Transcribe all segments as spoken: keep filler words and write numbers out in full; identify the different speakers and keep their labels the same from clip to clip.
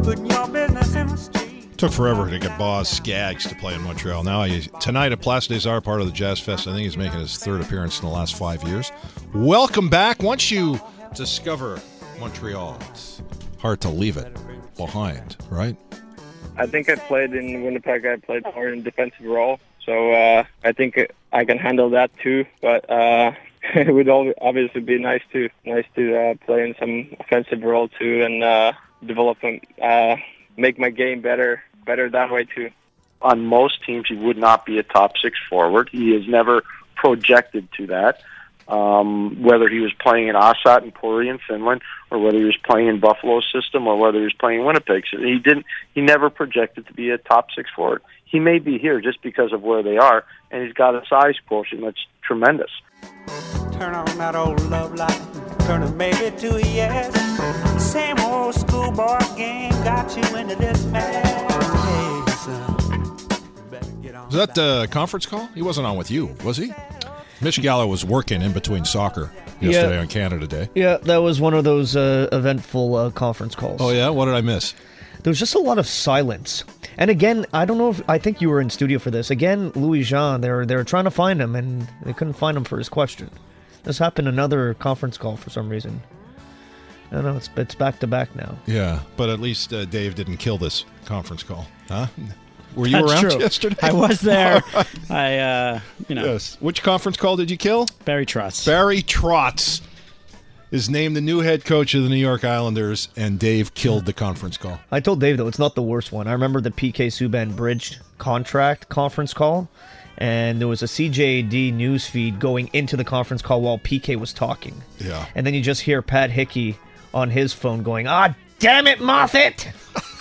Speaker 1: putting your business in the street.
Speaker 2: Took forever to get Boz Skaggs to play in Montreal. Now, he, tonight at Place des Arts, part of the Jazz Fest, I think he's making his third appearance in the last five years. Welcome back. Once you discover Montreal, it's hard to leave it behind, right?
Speaker 3: I think I played in Winnipeg. I played more in defensive role, so uh, I think I can handle that too. But uh, it would obviously be nice to nice to uh, play in some offensive role too, and uh, develop and uh, make my game better better that way too.
Speaker 4: On most teams, he would not be a top six forward. He is never projected to that. Um, whether he was playing in Asat and Pori in Finland, or whether he was playing in Buffalo's system, or whether he was playing in Winnipeg, so he didn't. He never projected to be a top six forward. He may be here just because of where they are, and he's got a size quotient that's tremendous.
Speaker 1: Turn on that old love light, turn it maybe to a yes. Same old schoolboy game got you into this mess. Hey, son, better get on.
Speaker 2: Was that the conference call? He wasn't on with you, was he? Mitch Gallo was working in between soccer yesterday
Speaker 5: yeah.
Speaker 2: on Canada Day.
Speaker 5: Yeah, that was one of those uh, eventful uh, conference calls.
Speaker 2: Oh, yeah? What did I miss?
Speaker 5: There was just a lot of silence. And again, I don't know if, I think you were in studio for this. Again, Louis Jean, they were, they were trying to find him, and they couldn't find him for his question. This happened another conference call for some reason. I don't know, it's, it's back to back now.
Speaker 2: Yeah, but at least uh, Dave didn't kill this conference call, huh? Were you
Speaker 6: That's
Speaker 2: around
Speaker 6: true.
Speaker 2: yesterday?
Speaker 6: I was there. I, uh, you know.
Speaker 2: Yes. Which conference call did you kill?
Speaker 6: Barry Trotz.
Speaker 2: Barry Trotz is named the new head coach of the New York Islanders, and Dave killed the conference call.
Speaker 5: I told Dave, though, it's not the worst one. I remember the P K Subban bridge contract conference call, and there was a C J A D news feed going into the conference call while P K was talking.
Speaker 2: Yeah.
Speaker 5: And then you just hear Pat Hickey on his phone going, "Ah, damn it, Moffat!"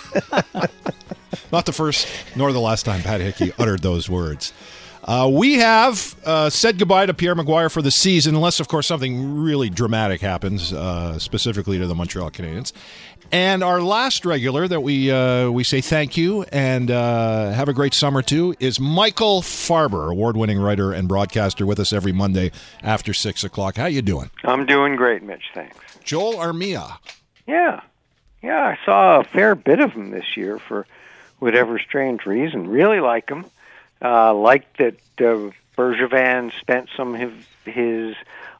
Speaker 2: Not the first nor the last time Pat Hickey uttered those words. Uh, we have uh, said goodbye to Pierre Maguire for the season, unless, of course, something really dramatic happens, uh, specifically to the Montreal Canadiens. And our last regular that we uh, we say thank you and uh, have a great summer to is Michael Farber, award-winning writer and broadcaster, with us every Monday after six o'clock. How you doing?
Speaker 7: I'm doing great, Mitch, thanks.
Speaker 2: Joel Armia.
Speaker 7: Yeah. Yeah, I saw a fair bit of him this year for whatever strange reason. Really like him. Uh, liked that uh, Bergevin spent some of his, his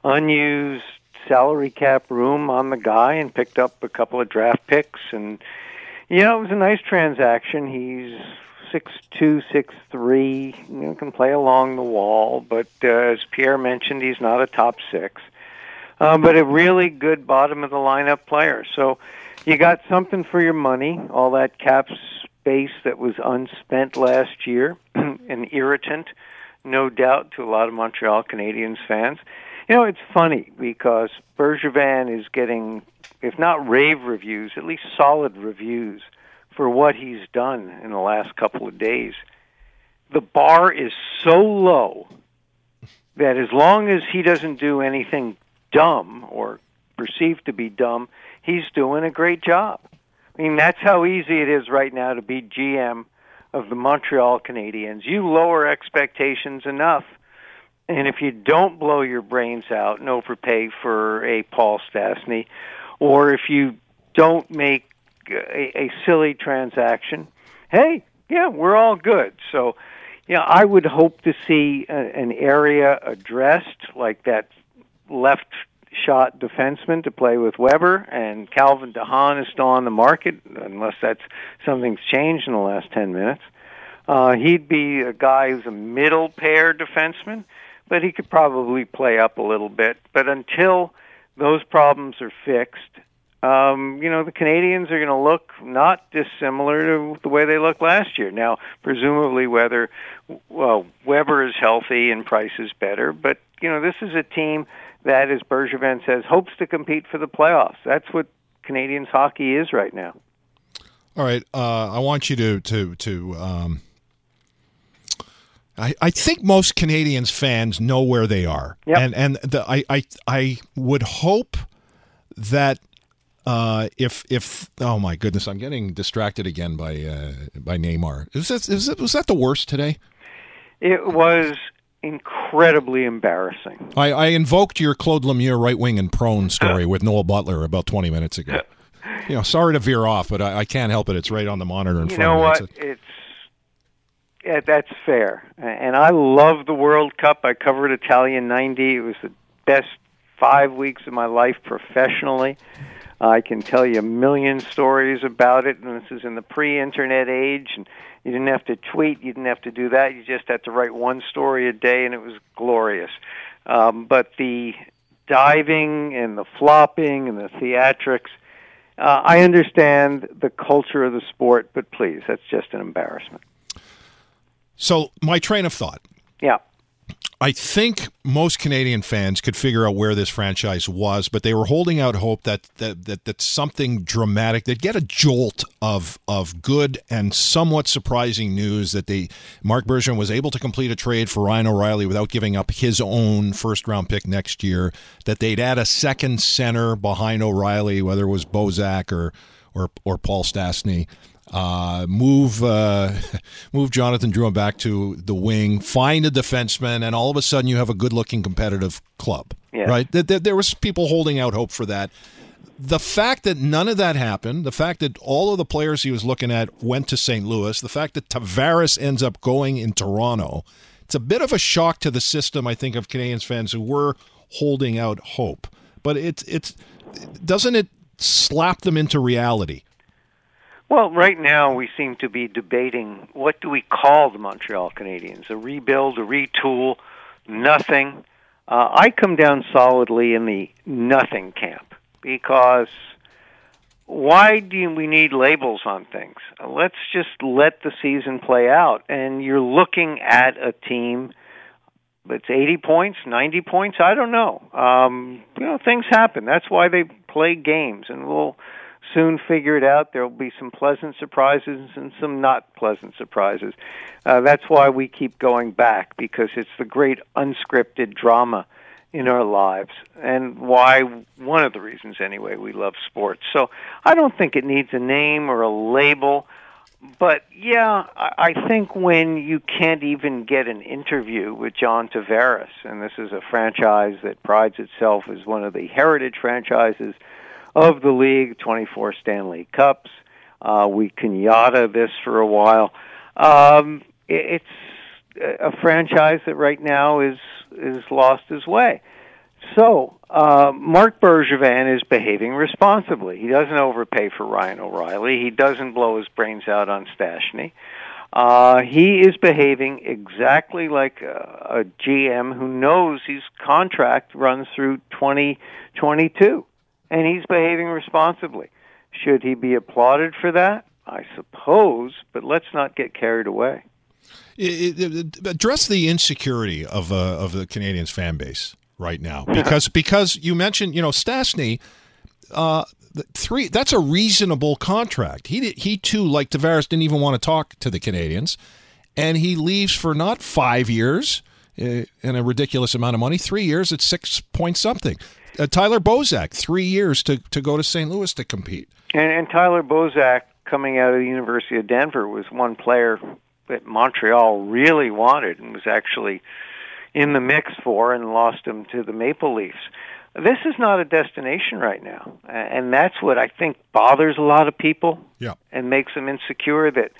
Speaker 7: unused salary cap room on the guy and picked up a couple of draft picks. And, you know, it was a nice transaction. He's six two, six three, you know, can play along the wall. But uh, as Pierre mentioned, he's not a top six. Uh, but a really good bottom-of-the-lineup player. So you got something for your money, all that cap space that was unspent last year, an irritant, no doubt, to a lot of Montreal Canadiens fans. You know, it's funny because Bergevin is getting, if not rave reviews, at least solid reviews for what he's done in the last couple of days. The bar is so low that as long as he doesn't do anything dumb or perceived to be dumb, he's doing a great job. I mean, that's how easy it is right now to be G M of the Montreal Canadiens. You lower expectations enough, and if you don't blow your brains out and overpay for a Paul Stastny, or if you don't make a, a silly transaction, hey, yeah, we're all good. So, you know, I would hope to see a, an area addressed like that left shot defenseman to play with Weber, and Calvin DeHaan is still on the market, unless that's something's changed in the last ten minutes. Uh, he'd be a guy who's a middle pair defenseman, but he could probably play up a little bit. But until those problems are fixed, um, you know, the Canadiens are going to look not dissimilar to the way they looked last year. Now, presumably whether, well, Weber is healthy and Price is better, but, you know, this is a team that, as Bergevin says, hopes to compete for the playoffs. That's what Canadiens hockey is right now.
Speaker 2: All right, uh, I want you to to to. Um, I I think most Canadiens fans know where they are,
Speaker 7: yep.
Speaker 2: and and the, I I I would hope that uh, if if oh my goodness, I'm getting distracted again by uh, by Neymar. Is that is that was that the worst today?
Speaker 7: It was incredibly embarrassing.
Speaker 2: I, I invoked your Claude Lemieux right wing and prone story with Noel Butler about twenty minutes ago. you know, sorry to veer off, but I, I can't help it. It's right on the monitor in
Speaker 7: you
Speaker 2: front
Speaker 7: know
Speaker 2: of me.
Speaker 7: what? It's yeah, that's fair. And I love the World Cup. I covered Italian ninety. It was the best five weeks of my life professionally. I can tell you a million stories about it, and this is in the pre-internet age, and you didn't have to tweet, you didn't have to do that, you just had to write one story a day, and it was glorious. Um, but the diving and the flopping and the theatrics, uh, I understand the culture of the sport, but please, that's just an embarrassment.
Speaker 2: So my train of thought.
Speaker 7: Yeah.
Speaker 2: I think most Canadian fans could figure out where this franchise was, but they were holding out hope that that that, that something dramatic, they'd get a jolt of of good and somewhat surprising news that they Marc Bergevin was able to complete a trade for Ryan O'Reilly without giving up his own first round pick next year, that they'd add a second center behind O'Reilly, whether it was Bozak or or or Paul Stastny. Uh, move uh, move Jonathan Drouin back to the wing, find a defenseman, and all of a sudden you have a good-looking competitive club,
Speaker 7: yeah.
Speaker 2: right? There, there, there was people holding out hope for that. The fact that none of that happened, the fact that all of the players he was looking at went to Saint Louis, the fact that Tavares ends up going in Toronto, it's a bit of a shock to the system, I think, of Canadians fans who were holding out hope. But it's it's doesn't it slap them into reality?
Speaker 7: Well, right now we seem to be debating what do we call the Montreal Canadiens, a rebuild, a retool, nothing. Uh, I come down solidly in the nothing camp because why do we need labels on things? Let's just let the season play out. And you're looking at a team that's eighty points, ninety points, I don't know. Um, you know, things happen. That's why they play games, and we'll soon figure it out. There will be some pleasant surprises and some not pleasant surprises. Uh, that's why we keep going back, because it's the great unscripted drama in our lives, and why, one of the reasons anyway, we love sports. So I don't think it needs a name or a label, but yeah, I, I think when you can't even get an interview with John Tavares, and this is a franchise that prides itself as one of the heritage franchises of the league, twenty-four Stanley Cups. Uh, we Kenyatta this for a while. Um, it, it's a franchise that right now is is lost his way. So uh, Marc Bergevin is behaving responsibly. He doesn't overpay for Ryan O'Reilly. He doesn't blow his brains out on Stastny. Uh, he is behaving exactly like a, a G M who knows his contract runs through twenty twenty-two. And he's behaving responsibly. Should he be applauded for that? I suppose, but let's not get carried away.
Speaker 2: It, it, it, address the insecurity of uh, of the Canadiens fan base right now, because because you mentioned, you know, Stastny, uh, three that's a reasonable contract. He he too, like Tavares, didn't even want to talk to the Canadiens, and he leaves for not five years uh, and a ridiculous amount of money, three years at six point something. Uh, Tyler Bozak, three years to, to go to Saint Louis to compete.
Speaker 7: And, and Tyler Bozak, coming out of the University of Denver, was one player that Montreal really wanted and was actually in the mix for, and lost him to the Maple Leafs. This is not a destination right now, and that's what I think bothers a lot of people,
Speaker 2: yeah,
Speaker 7: and makes them insecure, that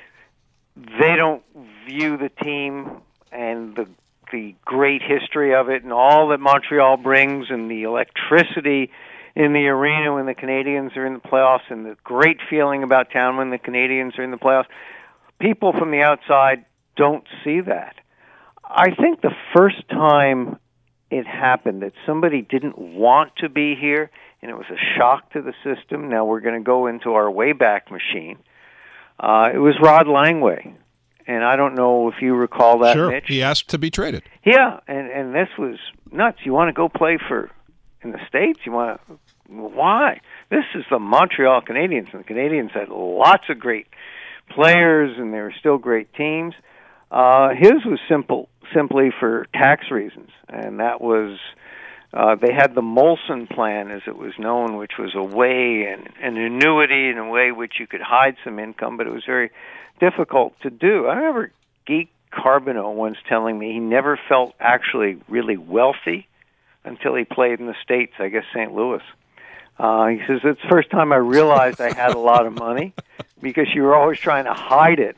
Speaker 7: they don't view the team and the the great history of it and all that Montreal brings, and the electricity in the arena when the Canadiens are in the playoffs, and the great feeling about town when the Canadiens are in the playoffs. People from the outside don't see that. I think the first time it happened that somebody didn't want to be here, and it was a shock to the system, now we're going to go into our Wayback Machine, uh, it was Rod Langway. And I don't know if you recall that,
Speaker 2: sure.
Speaker 7: Mitch.
Speaker 2: He asked to be traded.
Speaker 7: Yeah, and, and this was nuts. You want to go play for in the States? You want to, why? This is the Montreal Canadiens, and the Canadiens had lots of great players, and they were still great teams. Uh, his was simple, simply for tax reasons, and that was uh, they had the Molson plan, as it was known, which was a way, an, an annuity in a way which you could hide some income, but it was very difficult to do. I remember Guy Carbonneau once telling me he never felt actually really wealthy until he played in the States, I guess Saint Louis. Uh, he says, it's the first time I realized I had a lot of money because you were always trying to hide it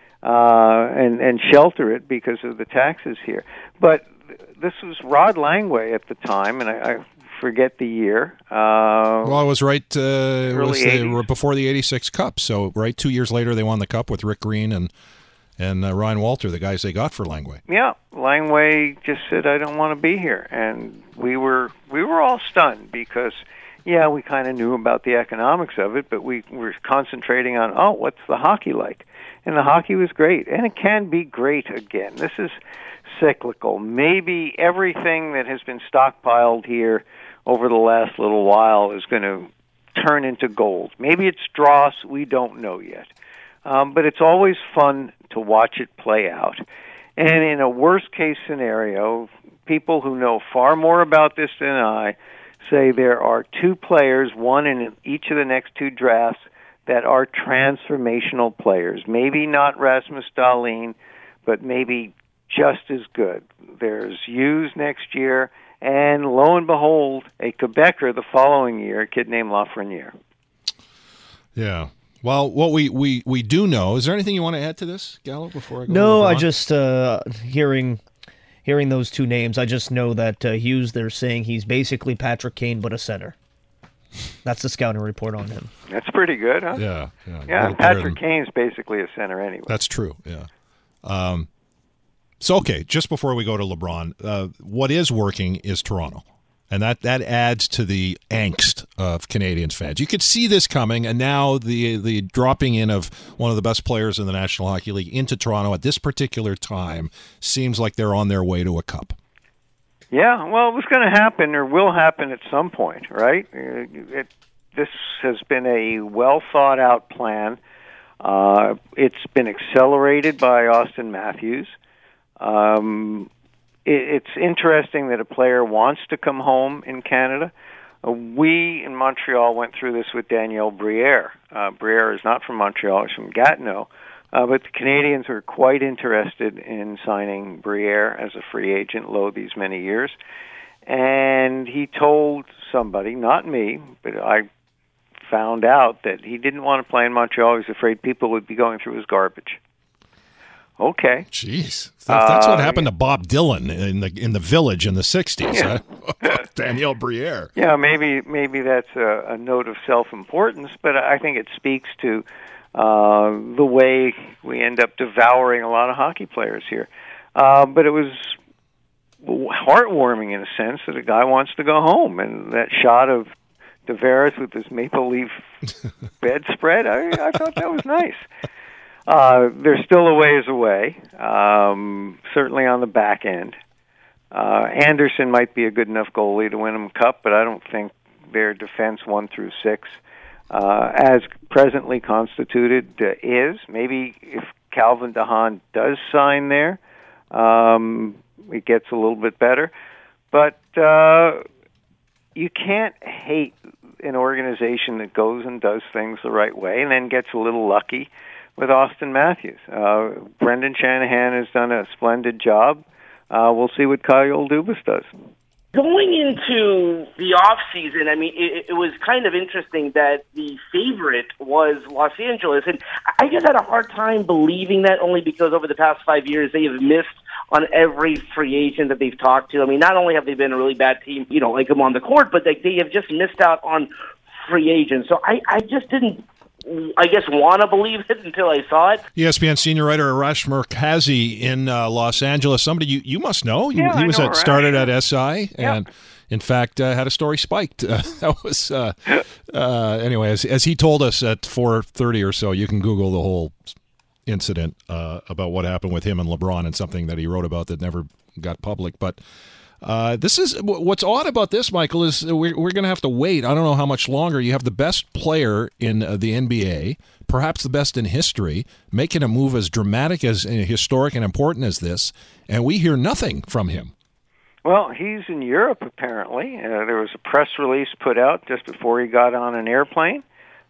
Speaker 7: uh, and, and shelter it because of the taxes here. But this was Rod Langway at the time, and I, I forget the year. Uh,
Speaker 2: well, it was right uh, it was the,
Speaker 7: eighties.
Speaker 2: before the eighty-six Cup. So, right, two years later, they won the Cup with Rick Green and and uh, Ryan Walter, the guys they got for Langway.
Speaker 7: Yeah, Langway just said, I don't want to be here. And we were we were all stunned because, yeah, we kind of knew about the economics of it, but we were concentrating on, oh, what's the hockey like? And the hockey was great, and it can be great again. This is cyclical. Maybe everything that has been stockpiled here over the last little while is going to turn into gold. Maybe it's dross. We don't know yet. Um, but it's always fun to watch it play out. And in a worst-case scenario, people who know far more about this than I say there are two players, one in each of the next two drafts, that are transformational players. Maybe not Rasmus Dahlin, but maybe just as good. There's Hughes next year, and lo and behold, a Quebecer the following year, a kid named Lafreniere.
Speaker 2: Yeah. Well, what we, we, we do know, is there anything you want to add to this, Gallo, before I go
Speaker 5: No,
Speaker 2: to
Speaker 5: I
Speaker 2: LeBron?
Speaker 5: just, uh, hearing hearing those two names, I just know that uh, Hughes, they're saying he's basically Patrick Kane, but a center. That's the scouting report on him.
Speaker 7: That's pretty good, huh?
Speaker 2: Yeah. Yeah,
Speaker 7: Yeah,
Speaker 2: little better
Speaker 7: Patrick
Speaker 2: than-
Speaker 7: Kane's basically a center anyway.
Speaker 2: That's true, yeah. Um, so, okay, just before we go to LeBron, uh, what is working is Toronto. And that, that adds to the angst of Canadians fans. You could see this coming, and now the the dropping in of one of the best players in the National Hockey League into Toronto at this particular time seems like they're on their way to a cup.
Speaker 7: Yeah, well, it was going to happen or will happen at some point, right? Uh, It, this has been a well-thought-out plan. Uh, it's been accelerated by Austin Matthews. Um, it, it's interesting that a player wants to come home in Canada. Uh, we in Montreal went through this with Danielle Briere. Uh, Briere is not from Montreal; he's from Gatineau. Uh, but the Canadians are quite interested in signing Briere as a free agent, lo these many years. And he told somebody, not me, but I found out that he didn't want to play in Montreal. He was afraid people would be going through his garbage. Okay.
Speaker 2: Jeez, that, that's what
Speaker 7: Uh,
Speaker 2: happened to Bob Dylan in the in the Village in the sixties.
Speaker 7: Yeah.
Speaker 2: Huh? Danielle Briere.
Speaker 7: Yeah, maybe maybe that's a, a note of self-importance, but I think it speaks to uh, the way we end up devouring a lot of hockey players here. Uh, but it was heartwarming in a sense that a guy wants to go home, and that shot of Tavares with his maple leaf bedspread, I, I thought that was nice. Uh, they're still a ways away, um, certainly on the back end. Uh, Anderson might be a good enough goalie to win them a cup, but I don't think their defense one through six, uh, as presently constituted, uh, is. Maybe if Calvin DeHaan does sign there, um, it gets a little bit better. But uh, you can't hate an organization that goes and does things the right way and then gets a little lucky with Austin Matthews. Uh, Brendan Shanahan has done a splendid job. Uh, we'll see what Kyle Dubas does.
Speaker 8: Going into the off season, I mean, it, it was kind of interesting that the favorite was Los Angeles, and I just had a hard time believing that, only because over the past five years they have missed on every free agent that they've talked to. I mean, not only have they been a really bad team, you know, like them on the court, but they, they have just missed out on free agents. So I, I just didn't, I guess, want to believe it until I saw it.
Speaker 2: E S P N senior writer Arash Merkazi in uh, Los Angeles. Somebody you, you must know. You,
Speaker 7: Yeah,
Speaker 2: he
Speaker 7: I
Speaker 2: was
Speaker 7: know
Speaker 2: at
Speaker 7: Arash.
Speaker 2: started at S I
Speaker 7: Yeah.
Speaker 2: and in fact uh, had a story spiked. Uh, that was uh, uh, anyway. As, as he told us at four thirty or so, you can Google the whole incident uh, about what happened with him and LeBron and something that he wrote about that never got public. But uh, this is what's odd about this, Michael, is we're, we're going to have to wait. I don't know how much longer. You have the best player in uh, the N B A, perhaps the best in history, making a move as dramatic, as uh, historic and important as this, and we hear nothing from him.
Speaker 7: Well, he's in Europe, apparently. Uh, there was a press release put out just before he got on an airplane,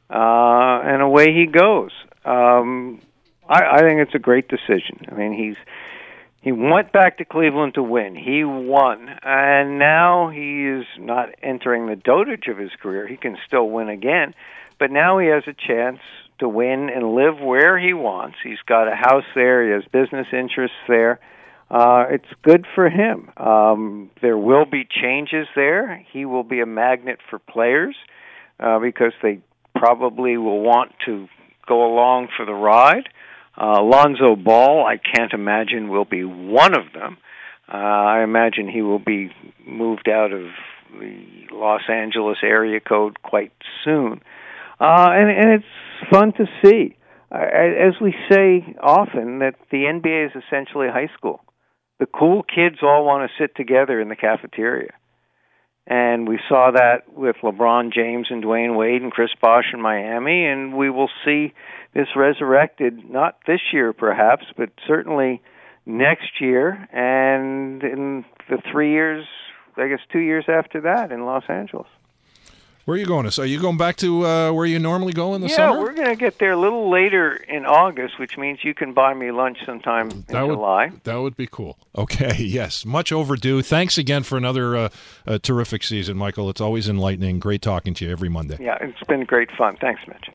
Speaker 7: uh, and away he goes. Um, I, I think it's a great decision. I mean, he's He went back to Cleveland to win. He won. And now he is not entering the dotage of his career. He can still win again. But now he has a chance to win and live where he wants. He's got a house there. He has business interests there. Uh, it's good for him. Um, there will be changes there. He will be a magnet for players uh, because they probably will want to go along for the ride. Uh, Lonzo Ball, I can't imagine, will be one of them. Uh, I imagine he will be moved out of the Los Angeles area code quite soon. Uh, and, and it's fun to see. Uh, as we say often, that the N B A is essentially high school. The cool kids all want to sit together in the cafeteria. And we saw that with LeBron James and Dwayne Wade and Chris Bosh in Miami, and we will see this resurrected, not this year perhaps, but certainly next year and in the three years, I guess two years after that in Los Angeles.
Speaker 2: Where are you going? So are you going back to uh, where you normally go in the
Speaker 7: yeah,
Speaker 2: summer?
Speaker 7: Yeah, we're going to get there a little later in August, which means you can buy me lunch sometime in
Speaker 2: that would,
Speaker 7: July.
Speaker 2: That would be cool. Okay, yes, much overdue. Thanks again for another uh, uh, terrific season, Michael. It's always enlightening. Great talking to you every Monday.
Speaker 7: Yeah, it's been great fun. Thanks, Mitch.